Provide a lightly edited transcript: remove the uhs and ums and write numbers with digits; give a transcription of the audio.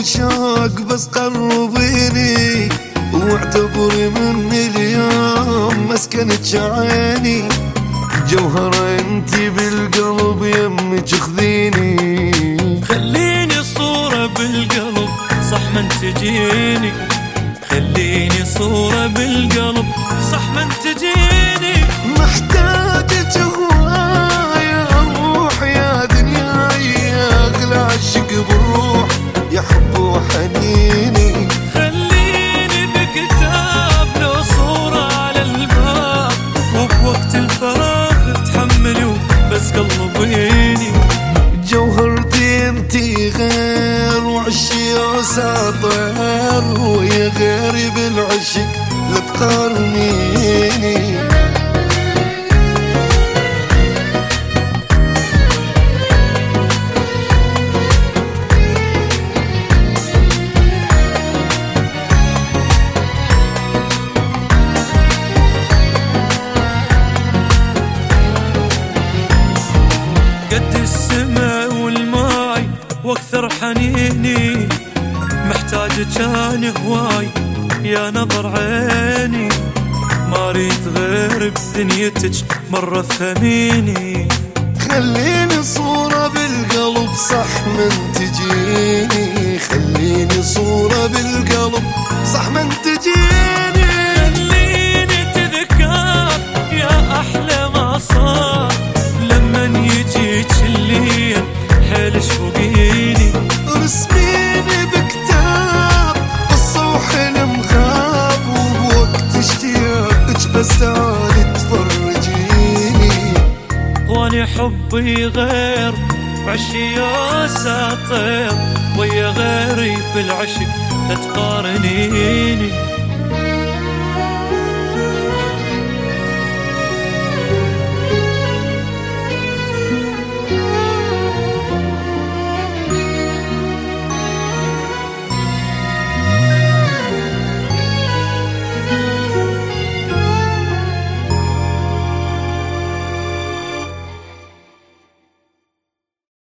وعشاق بس قربيني، واعتبري مني اليوم مسكنة عيني. جوهرة انتي بالقلب يمك خذيني، خليني صورة بالقلب صح من تجيني، خليني صورة بالقلب صح من تجيني. محتاجك هواية الروح يا دنياي، يا اغلى عشق بالروح يا حب وحنيني. خليني بكتاب لو صورة على الباب، وبوقت الفراغ تحملي بس قلبيني. جوهرتي انتي غير وعشي وساطير، ويا غيري بالعشق لا تقارنيني. قد السماء والماي واكثر حنيني، محتاجك انا هواي يا نظر عيني. ما اريد غير بدنيتك مرة ثميني. خليني صورة بالقلب صح من تجيني، خليني صورة بالقلب صح من تجيني. خليني تذكر يا احلى ما صار، لمن يجيك الليل حيل شوقيني. رسميني بكتاب قصة وحلم غاب، وبوقت اشتياقك بس تعالي تفرجيني. واني حبي غير وعشي يا ساطير، ويا غيري بالعشق لا تقارنيني.